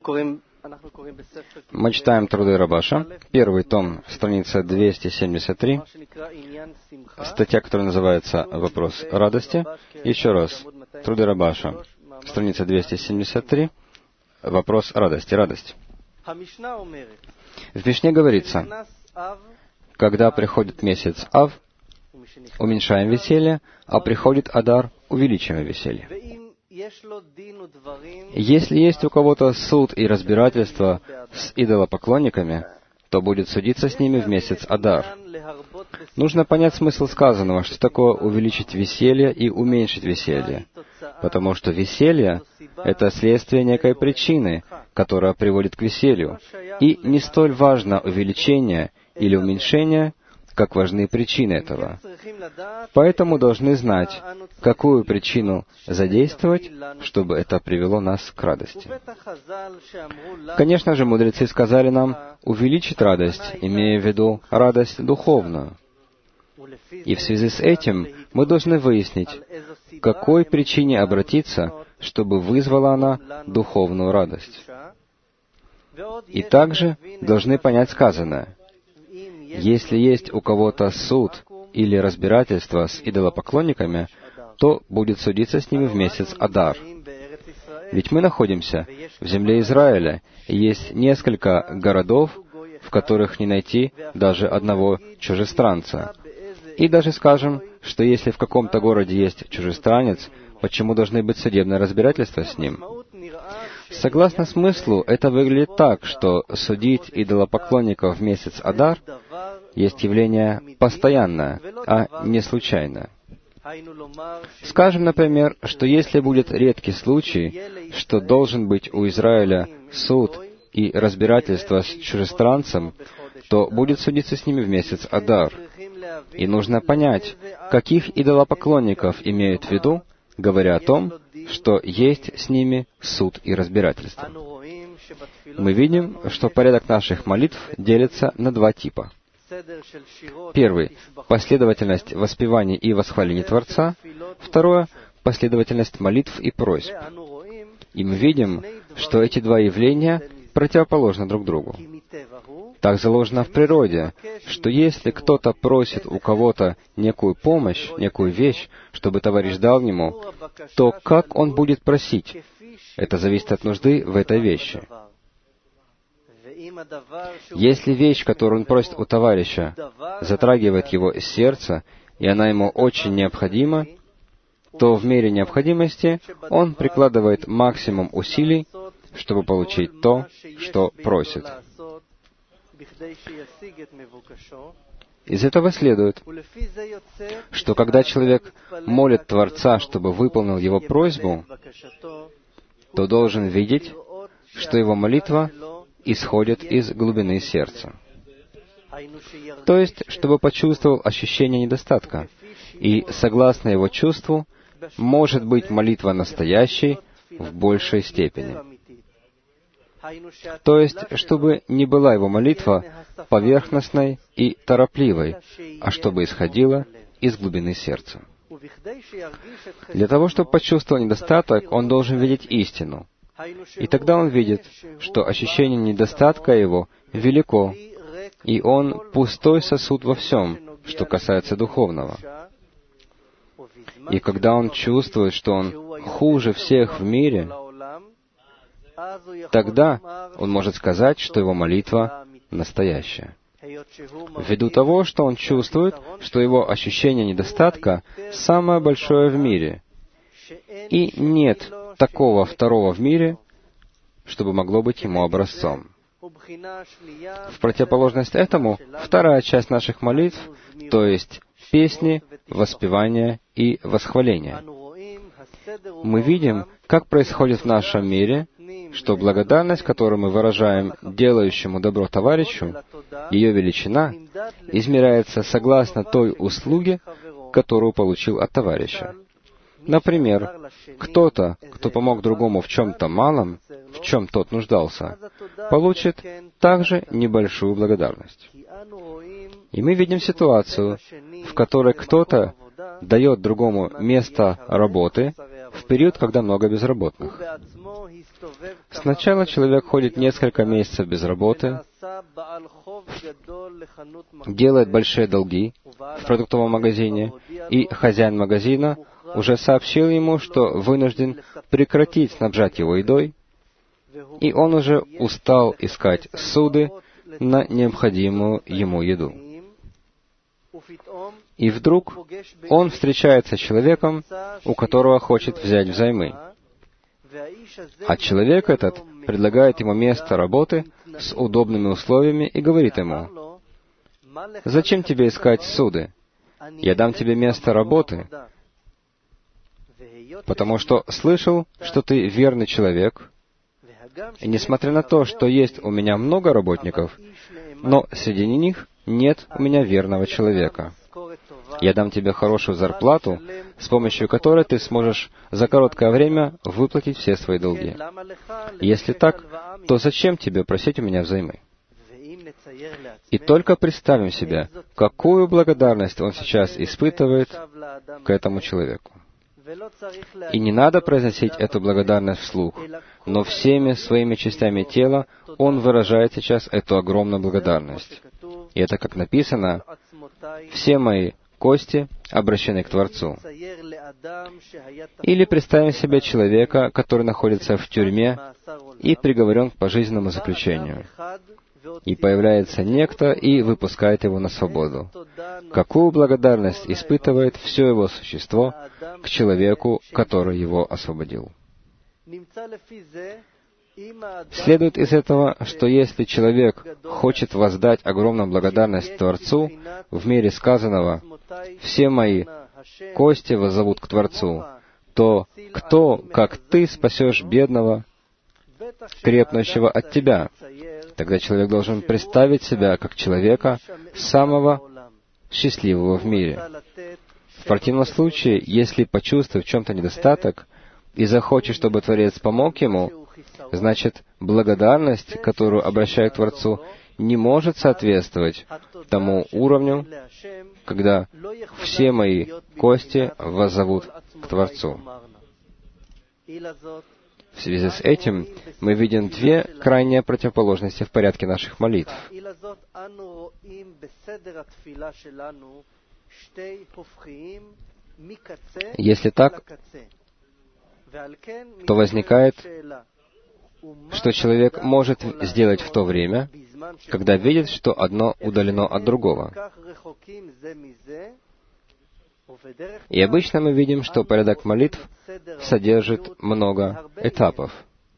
Мы читаем труды Рабаша, первый том, страница 273, статья, которая называется «Вопрос радости». Еще раз, труды Рабаша, страница 273, «Вопрос радости», радость. В Мишне говорится, когда приходит месяц Ав, уменьшаем веселье, а приходит Адар, увеличиваем веселье. Если есть у кого-то суд и разбирательство с идолопоклонниками, то будет судиться с ними в месяц Адар. Нужно понять смысл сказанного, что такое увеличить веселье и уменьшить веселье. Потому что веселье — это следствие некой причины, которая приводит к веселью. И не столь важно увеличение или уменьшение, как важны причины этого. Поэтому должны знать, какую причину задействовать, чтобы это привело нас к радости. Конечно же, мудрецы сказали нам увеличить радость, имея в виду радость духовную. И в связи с этим мы должны выяснить, к какой причине обратиться, чтобы вызвала она духовную радость. И также должны понять сказанное. Если есть у кого-то суд или разбирательство с идолопоклонниками, то будет судиться с ними в месяц Адар. Ведь мы находимся в земле Израиля, и есть несколько городов, в которых не найти даже одного чужестранца. И даже скажем, что если в каком-то городе есть чужестранец, почему должны быть судебные разбирательства с ним? Согласно смыслу, это выглядит так, что судить идолопоклонников в месяц Адар есть явление постоянное, а не случайное. Скажем, например, что если будет редкий случай, что должен быть у Израиля суд и разбирательство с чужестранцем, то будет судиться с ними в месяц Адар. И нужно понять, каких идолопоклонников имеют в виду, говоря о том, что есть с ними суд и разбирательство. Мы видим, что порядок наших молитв делится на два типа. Первый — последовательность воспеваний и восхвалений Творца. Второе — последовательность молитв и просьб. И мы видим, что эти два явления противоположны друг другу. Так заложено в природе, что если кто-то просит у кого-то некую помощь, некую вещь, чтобы товарищ дал ему, то как он будет просить? Это зависит от нужды в этой вещи. Если вещь, которую он просит у товарища, затрагивает его сердце, и она ему очень необходима, то в мере необходимости он прикладывает максимум усилий, чтобы получить то, что просит. Из этого следует, что когда человек молит Творца, чтобы выполнил его просьбу, то должен видеть, что его молитва исходит из глубины сердца. То есть, чтобы почувствовал ощущение недостатка. И, согласно его чувству, может быть молитва настоящей в большей степени. То есть, чтобы не была его молитва поверхностной и торопливой, а чтобы исходила из глубины сердца. Для того, чтобы почувствовал недостаток, он должен видеть истину. И тогда он видит, что ощущение недостатка его велико, и он пустой сосуд во всем, что касается духовного. И когда он чувствует, что он хуже всех в мире, тогда он может сказать, что его молитва настоящая. Ввиду того, что он чувствует, что его ощущение недостатка самое большое в мире, и нет такого второго в мире, чтобы могло быть ему образцом. В противоположность этому, вторая часть наших молитв, то есть песни, воспевания и восхваления. Мы видим, как происходит в нашем мире, что благодарность, которую мы выражаем делающему добро товарищу, ее величина измеряется согласно той услуге, которую получил от товарища. Например, кто-то, кто помог другому в чем-то малом, в чем тот нуждался, получит также небольшую благодарность. И мы видим ситуацию, в которой кто-то дает другому место работы в период, когда много безработных. Сначала человек ходит несколько месяцев без работы, делает большие долги в продуктовом магазине, и хозяин магазина уже сообщил ему, что вынужден прекратить снабжать его едой, и он уже устал искать суды на необходимую ему еду. И вдруг он встречается с человеком, у которого хочет взять взаймы. А человек этот предлагает ему место работы с удобными условиями и говорит ему: «Зачем тебе искать суды? Я дам тебе место работы, потому что слышал, что ты верный человек, и несмотря на то, что есть у меня много работников, но среди них нет у меня верного человека. Я дам тебе хорошую зарплату, с помощью которой ты сможешь за короткое время выплатить все свои долги. Если так, то зачем тебе просить у меня взаймы?» И только представим себе, какую благодарность он сейчас испытывает к этому человеку. И не надо произносить эту благодарность вслух, но всеми своими частями тела он выражает сейчас эту огромную благодарность. И это, как написано, «Все мои кости обращены к Творцу». Или представим себе человека, который находится в тюрьме и приговорен к пожизненному заключению. И появляется некто и выпускает его на свободу. Какую благодарность испытывает все его существо к человеку, который его освободил? Следует из этого, что если человек хочет воздать огромную благодарность Творцу в мире сказанного «Все мои кости воззовут к Творцу», то кто, как ты, спасешь бедного, крепнущего от тебя? Тогда человек должен представить себя как человека самого счастливого в мире. В противном случае, если почувствует в чем-то недостаток и захочет, чтобы Творец помог ему, значит, благодарность, которую обращает к Творцу, не может соответствовать тому уровню, когда все мои кости воззовут к Творцу. В связи с этим мы видим две крайние противоположности в порядке наших молитв. Если так, то возникает, что человек может сделать в то время, когда видит, что одно удалено от другого. И обычно мы видим, что порядок молитв содержит много этапов.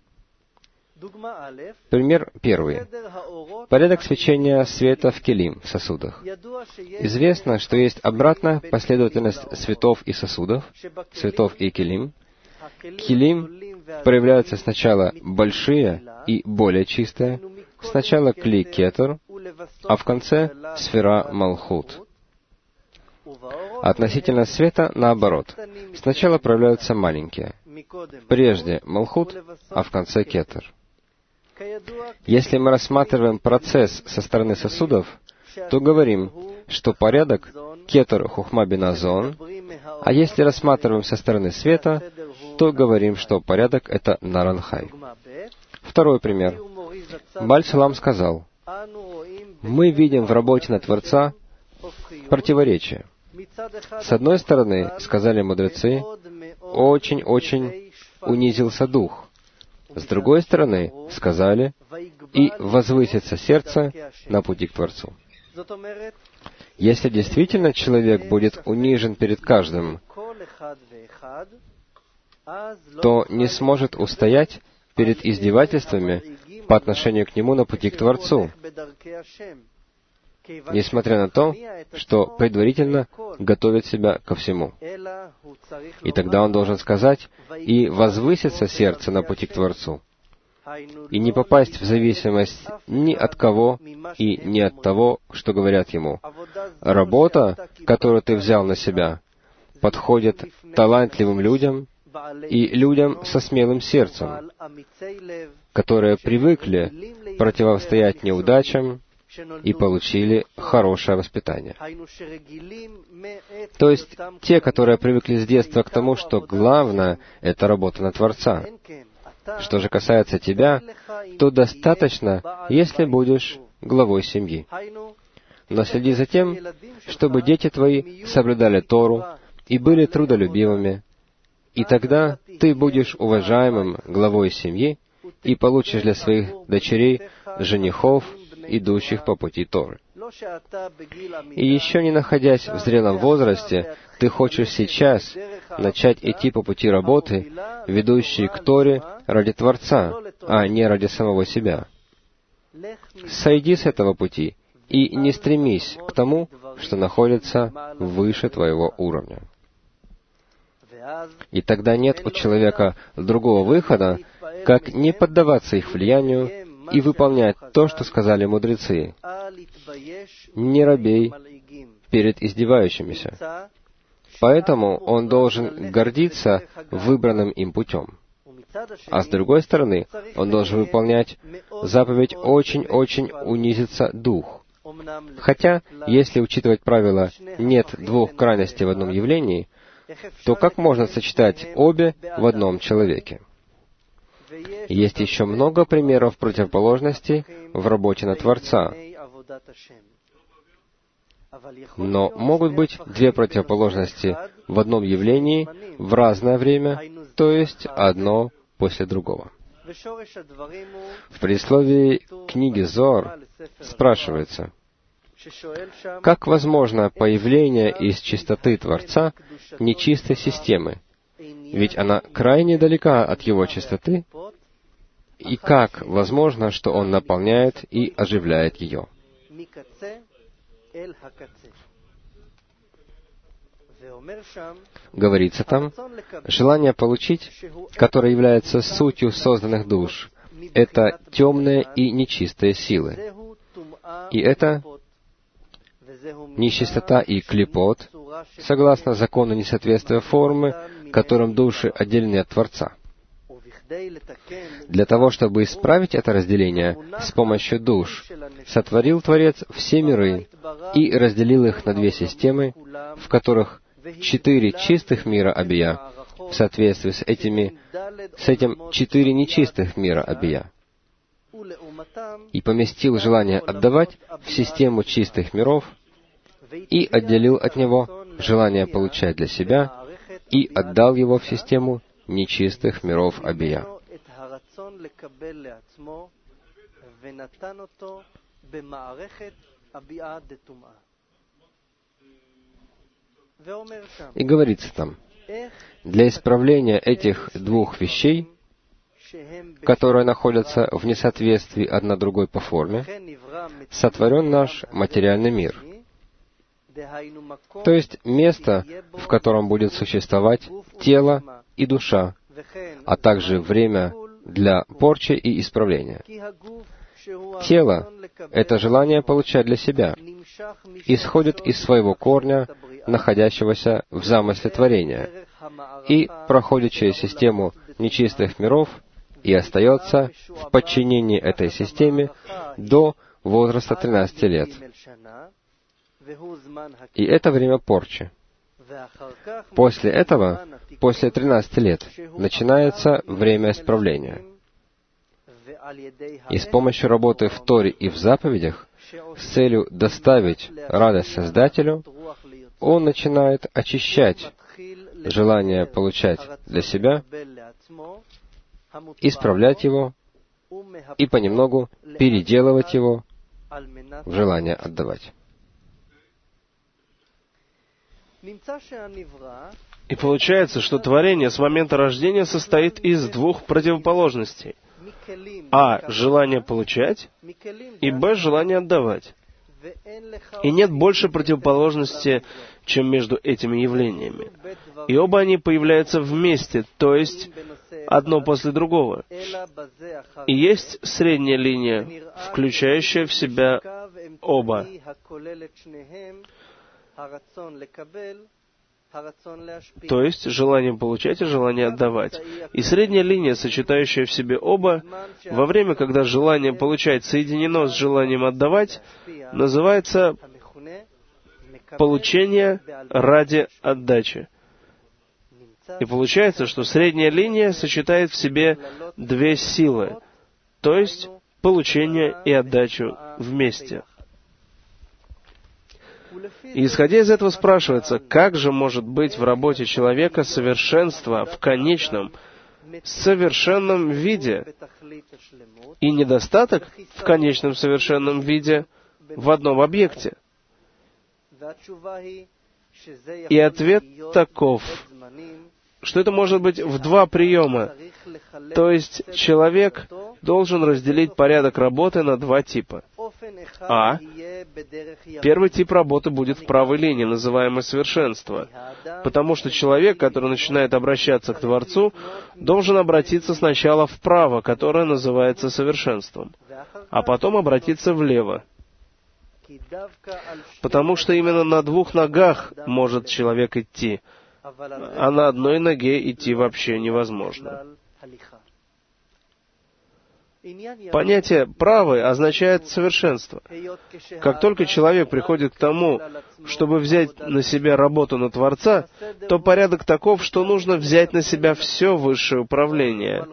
Пример первый. Порядок свечения света в келим, в сосудах. Известно, что есть обратная последовательность светов и сосудов, светов и келим. Келим проявляются сначала большие и более чистые, сначала кли кетер, а в конце сфера малхут. Относительно света, наоборот. Сначала проявляются маленькие, прежде малхут, а в конце кетер. Если мы рассматриваем процесс со стороны сосудов, то говорим, что порядок кетер хухма бина зон, а если рассматриваем со стороны света, то говорим, что порядок — это наранхай. Второй пример. Бааль Шулам сказал: «Мы видим в работе на Творца противоречие. С одной стороны, сказали мудрецы, очень-очень унизился дух. С другой стороны, сказали, и возвысится сердце на пути к Творцу». Если действительно человек будет унижен перед каждым, то не сможет устоять перед издевательствами по отношению к нему на пути к Творцу, несмотря на то, что предварительно готовит себя ко всему. И тогда он должен сказать: «И возвысится сердце на пути к Творцу», и не попасть в зависимость ни от кого и ни от того, что говорят ему. Работа, которую ты взял на себя, подходит талантливым людям и людям со смелым сердцем, которые привыкли противостоять неудачам и получили хорошее воспитание. То есть те, которые привыкли с детства к тому, что главное — это работа на Творца. Что же касается тебя, то достаточно, если будешь главой семьи. Но следи за тем, чтобы дети твои соблюдали Тору и были трудолюбивыми, и тогда ты будешь уважаемым главой семьи и получишь для своих дочерей женихов, идущих по пути Торы. И еще не находясь в зрелом возрасте, ты хочешь сейчас начать идти по пути работы, ведущей к Торе ради Творца, а не ради самого себя. Сойди с этого пути и не стремись к тому, что находится выше твоего уровня. И тогда нет у человека другого выхода, как не поддаваться их влиянию и выполнять то, что сказали мудрецы. Не робей перед издевающимися. Поэтому он должен гордиться выбранным им путем. А с другой стороны, он должен выполнять заповедь «очень-очень унизится дух». Хотя, если учитывать правило «нет двух крайностей в одном явлении», то как можно сочетать обе в одном человеке? Есть еще много примеров противоположностей в работе на Творца. Но могут быть две противоположности в одном явлении в разное время, то есть одно после другого. В предисловии книги Зоар спрашивается, как возможно появление из чистоты Творца нечистой системы? Ведь она крайне далека от его чистоты, и как возможно, что он наполняет и оживляет ее? Говорится там, желание получить, которое является сутью созданных душ, это темные и нечистые силы. И это нечистота и клипот, согласно закону несоответствия формы, которым души отделены от Творца. Для того, чтобы исправить это разделение с помощью душ, сотворил Творец все миры и разделил их на две системы, в которых 4 чистых мира Абия в соответствии с этим 4 нечистых мира Абия, и поместил желание отдавать в систему чистых миров и отделил от него желание получать для себя и отдал его в систему нечистых миров Абия. И говорится там, для исправления этих двух вещей, которые находятся в несоответствии одна другой по форме, сотворен наш материальный мир. То есть место, в котором будет существовать тело и душа, а также время для порчи и исправления. Тело — это желание получать для себя, исходит из своего корня, находящегося в замысле творения, и проходит через систему нечистых миров и остается в подчинении этой системе до возраста 13 лет. И это время порчи. После этого, после 13 лет, начинается время исправления. И с помощью работы в Торе и в заповедях, с целью доставить радость Создателю, он начинает очищать желание получать для себя, исправлять его и понемногу переделывать его в желание отдавать. И получается, что творение с момента рождения состоит из двух противоположностей. А. Желание получать, и Б. Желание отдавать. И нет больше противоположности, чем между этими явлениями. И оба они появляются вместе, то есть одно после другого. И есть средняя линия, включающая в себя оба. То есть желание получать и желание отдавать. И средняя линия, сочетающая в себе оба, во время, когда желание получать соединено с желанием отдавать, называется получение ради отдачи. И получается, что средняя линия сочетает в себе две силы, то есть получение и отдачу вместе. И исходя из этого спрашивается, как же может быть в работе человека совершенство в конечном, совершенном виде и недостаток в конечном совершенном виде в одном объекте? И ответ таков, что это может быть в два приема. То есть человек должен разделить порядок работы на два типа. А. Первый тип работы будет в правой линии, называемой совершенство, потому что человек, который начинает обращаться к Творцу, должен обратиться сначала вправо, которое называется совершенством, а потом обратиться влево. Потому что именно на двух ногах может человек идти, а на одной ноге идти вообще невозможно. Понятие «правый» означает совершенство. Как только человек приходит к тому, чтобы взять на себя работу на Творца, то порядок таков, что нужно взять на себя все высшее управление,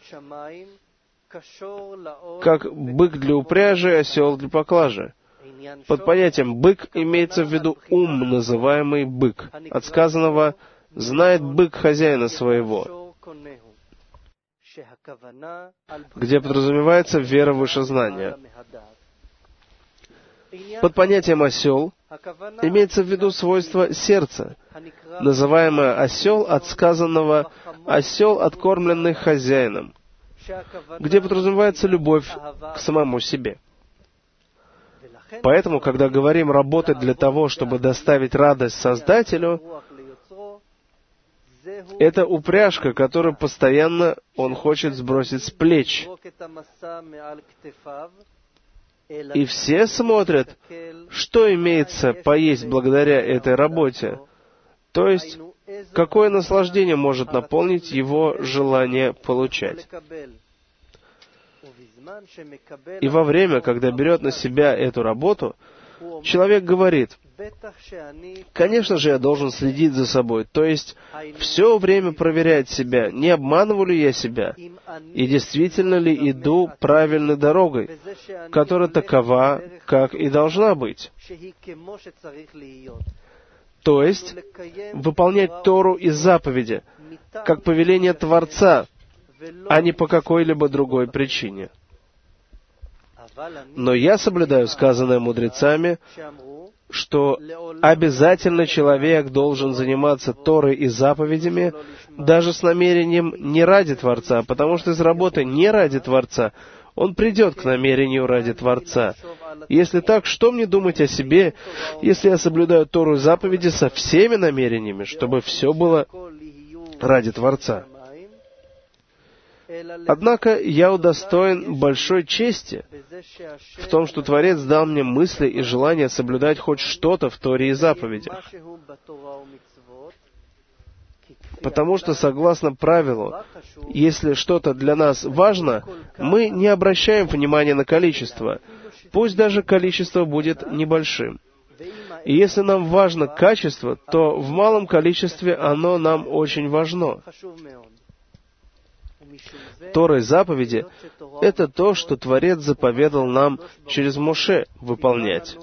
как бык для упряжи, осел для поклажи. Под понятием «бык» имеется в виду ум, называемый «бык», от сказанного «знает бык хозяина своего», где подразумевается вера выше знания. Под понятием «осел» имеется в виду свойство сердца, называемое «осел» от сказанного «осел, откормленный хозяином», где подразумевается любовь к самому себе. Поэтому, когда говорим «работать для того, чтобы доставить радость Создателю», это упряжка, которую постоянно он хочет сбросить с плеч. И все смотрят, что имеется поесть благодаря этой работе. То есть, какое наслаждение может наполнить его желание получать. И во время, когда берет на себя эту работу, человек говорит: конечно же, я должен следить за собой, то есть все время проверять себя, не обманываю ли я себя, и действительно ли иду правильной дорогой, которая такова, как и должна быть. То есть выполнять Тору и заповеди, как повеление Творца, а не по какой-либо другой причине. Но я соблюдаю сказанное мудрецами, что обязательно человек должен заниматься Торой и заповедями даже с намерением не ради Творца, потому что из работы не ради Творца он придет к намерению ради Творца. Если так, что мне думать о себе, если я соблюдаю Тору и заповеди со всеми намерениями, чтобы все было ради Творца? Однако я удостоен большой чести в том, что Творец дал мне мысли и желание соблюдать хоть что-то в Торе и заповедях. Потому что, согласно правилу, если что-то для нас важно, мы не обращаем внимания на количество, пусть даже количество будет небольшим. И если нам важно качество, то в малом количестве оно нам очень важно. Тора и заповеди — это то, что Творец заповедал нам через Моше выполнять.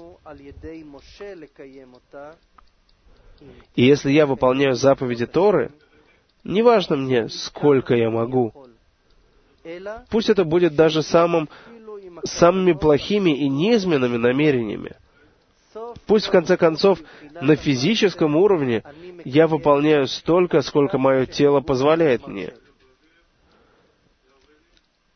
И если я выполняю заповеди Торы, неважно мне, сколько я могу. Пусть это будет даже самыми плохими и неизменными намерениями. Пусть, в конце концов, на физическом уровне я выполняю столько, сколько мое тело позволяет мне.